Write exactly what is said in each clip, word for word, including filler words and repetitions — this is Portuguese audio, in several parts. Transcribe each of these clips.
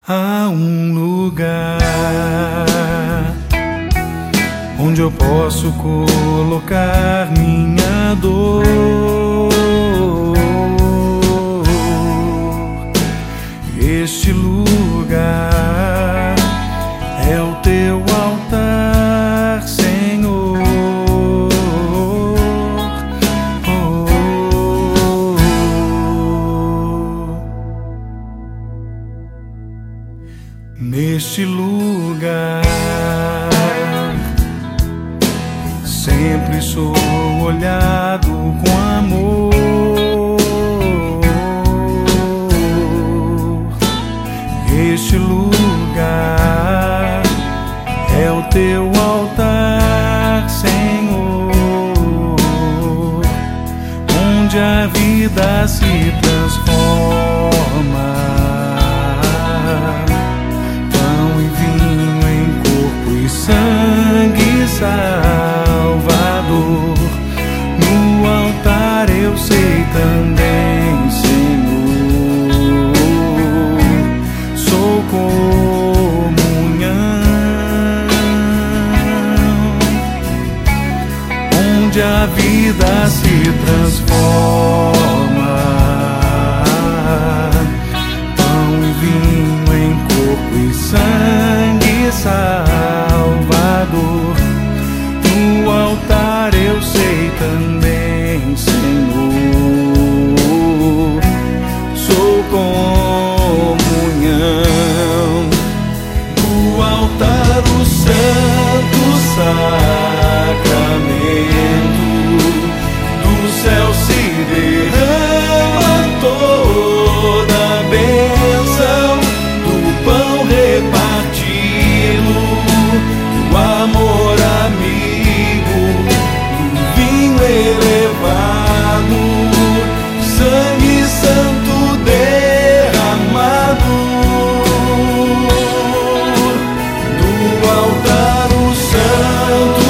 Há um lugar onde eu posso colocar minha dor. Este lugar é o teu altar, Senhor. Oh, oh, oh. Neste lugar sempre sou olhado com amor. Este lugar é o teu altar, Senhor, onde a vida se transforma. Pão e vinho em corpo e sangue salvador. No altar eu sei também, Senhor, sou comunhão, onde a vida se transforma. Pão e vinho em corpo e sangue salvador. No altar eu sei também, Senhor, sou comunhão. No altar o santo sacramento do céu se derrama, toda a bênção do pão repartido, do amor amigo, do vinho elevado, sangue santo derramado. Do altar o santo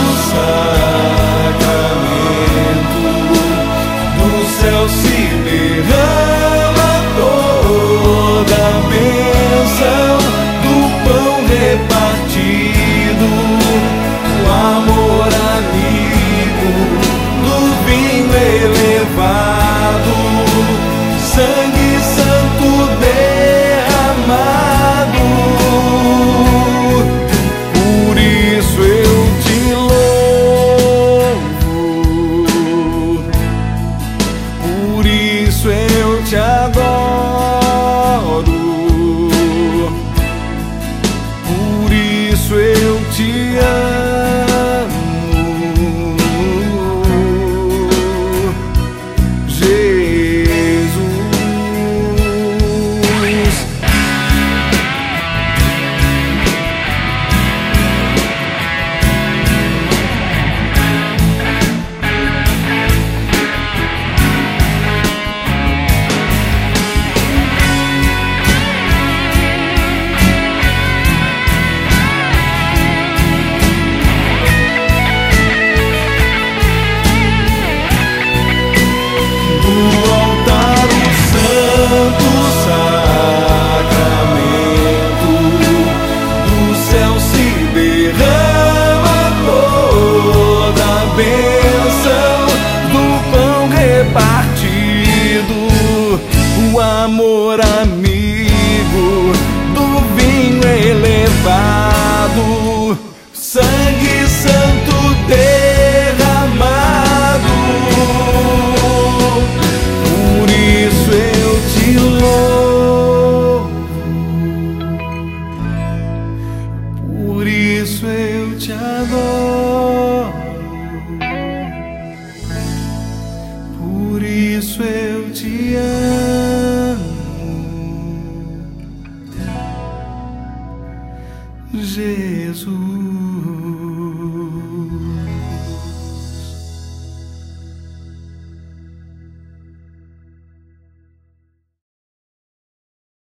sacramento do céu se derrama, toda a bênção do pão repartido, o amor amigo, do vinho elevado, sangue santo derramado. Por isso eu te louvo, por isso eu te adoro, por isso eu te amo, Jesus. Do altar o santo sacramento do céu se derrama, toda a bênção do pão repartido, o amor amigo, do vinho elevado, sangue santo derramado. Por isso eu te louvo, por isso eu te adoro, por isso eu te amo, Jesus.